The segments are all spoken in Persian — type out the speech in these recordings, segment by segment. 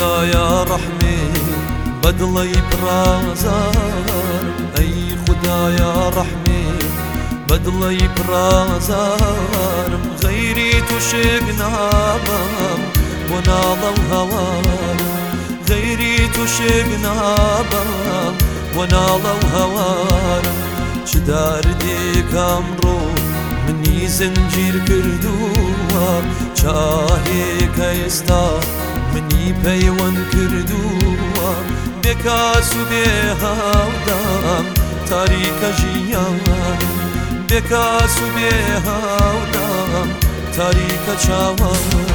خدایا رحمی بدڵی پرازارم ئەی خدایا رحمی بدڵی پرازارم غەیری تووشێک نابم بۆ ناڵە و هەوارم غەیری تووشێک نابم بۆ ناڵە و هەوارم چ دەردێک ئەمڕۆ منی زنجیر کردووە چاهێکە ئێستا منی پەیوەند کردووە بێکاس و بێهاودام تاریکە ژیانم بێکاس و بێهاودام تاریکە چاوانم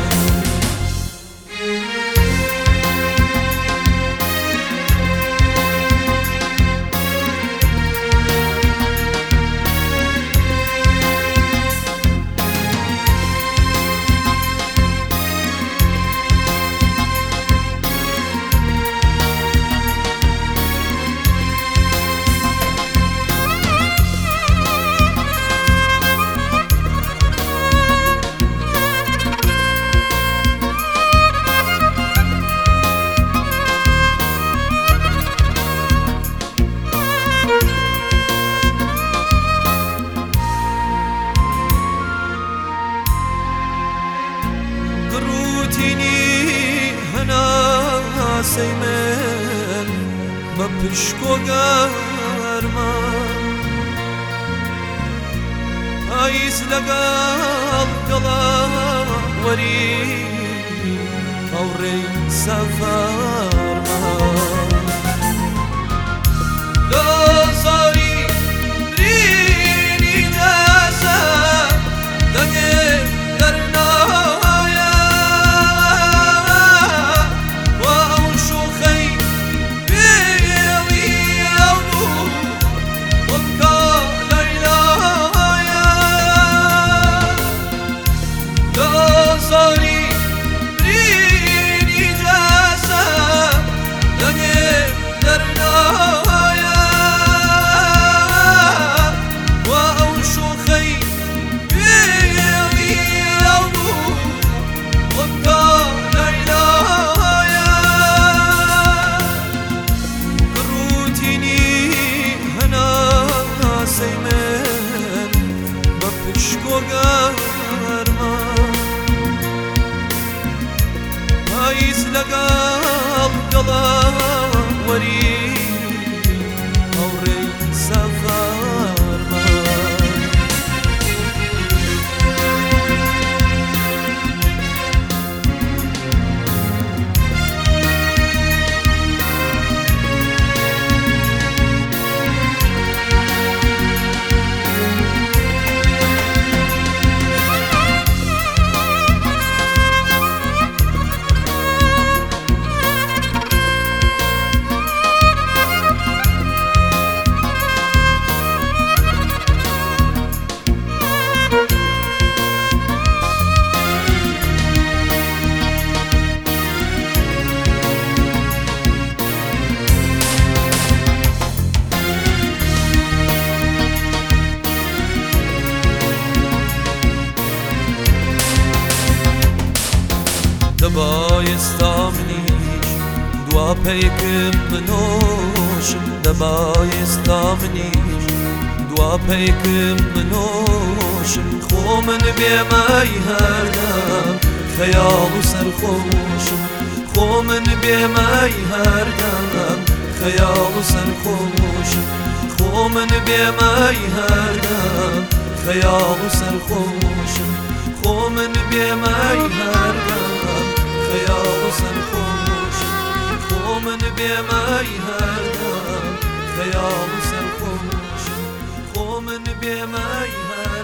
سەیمێن بە پشکۆ گەرمان پاییز لەگەڵ گەڵاوەری هەوڕێی سەفەرمان لە زاری برینی دەسە دەگێ پاییز لەگەڵ گەڵاوەری هەوڕێی سەفەرمان دەبایستا منیش دوا پێیکم بنۆشم دەبایستا منیش دوا پێیکم بنۆشم خۆ من بێمای هەردەم خەیاڵ و سەرخۆشم خۆ من بێمای هەردەم خەیاڵ و سەرخۆشم خۆ من بێمای هەردەم خەیاڵ و سەرخۆشم خۆ من بێمای هەردەم خەیاڵ و سەرخۆشم خۆ من بێمای هەردەم خەیاڵ و سەرخۆشم خۆ من بێمای هەردەم